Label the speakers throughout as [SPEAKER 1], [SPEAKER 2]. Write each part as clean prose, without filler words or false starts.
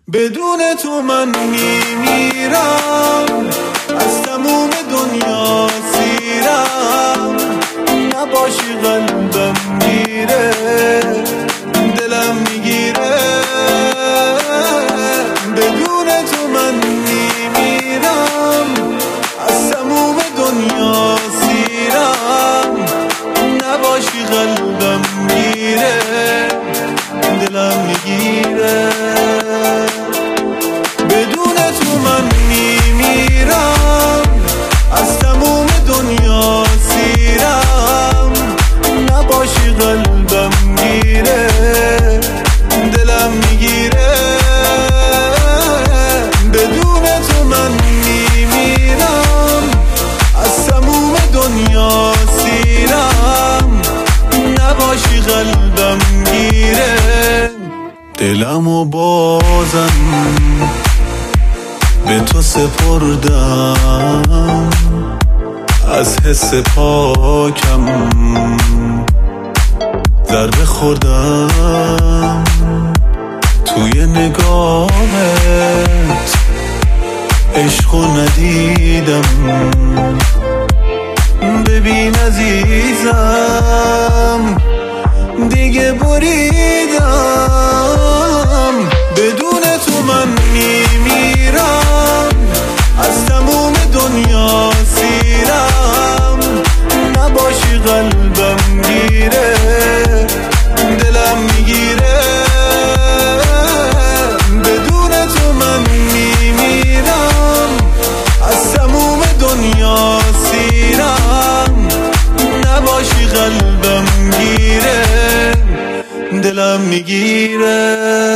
[SPEAKER 1] بدون تو من میمیرم، از تموم دنیا سیرم. نباشی قلبم میره، دلم میگیره. بدون تو من میمیرم، از تموم دنیا سیرم. نباشی قلبم میره، دلم میگیره. بدون تو من میمیرم، از تموم دنیا سیرم. نباشی قلبم میره، دلم میگیره. بدون تو من میمیرم، از تموم دنیا سیرم. نباشی قلبم میره. دلمو بازم به تو سپردم، از حس پاکم ضربه خوردم. توی نگاهت عشقو ندیدم. ببین عزیزم دیگه بریدم. بدون تو من میمیرم، از تموم دنیا سیرم. نباشی قلبم میره، دلم میگیره. بدون تو من میمیرم، از تموم دنیا سیرم. نباشی قلبم میره، دلم میگیره.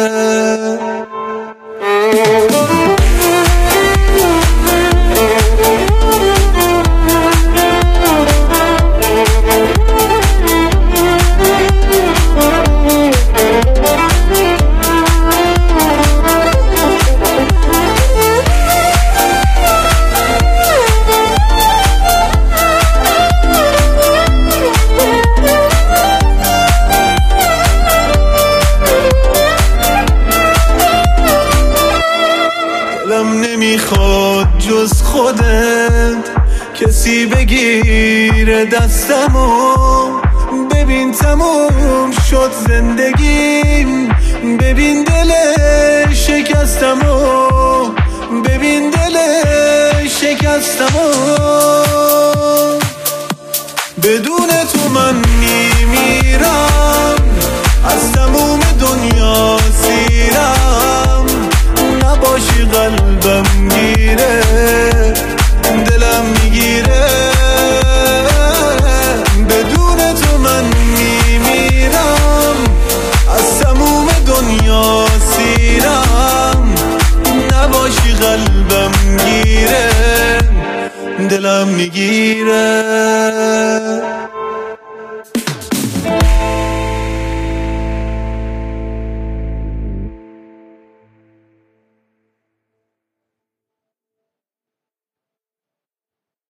[SPEAKER 1] دلم نمیخواد جز خودت کسی بگیره دستمو. ببین تموم شد زندگیم، ببین دل شکستمو. ببین دل شکستمو. بدون تو من میمیرم، از تموم دنیا سیرم. نباشی قلبم میره، دلم میگیره. بدون تو من میمیرم، از تموم دنیا سیرم. نباشی قلبم میره، دلم میگیره.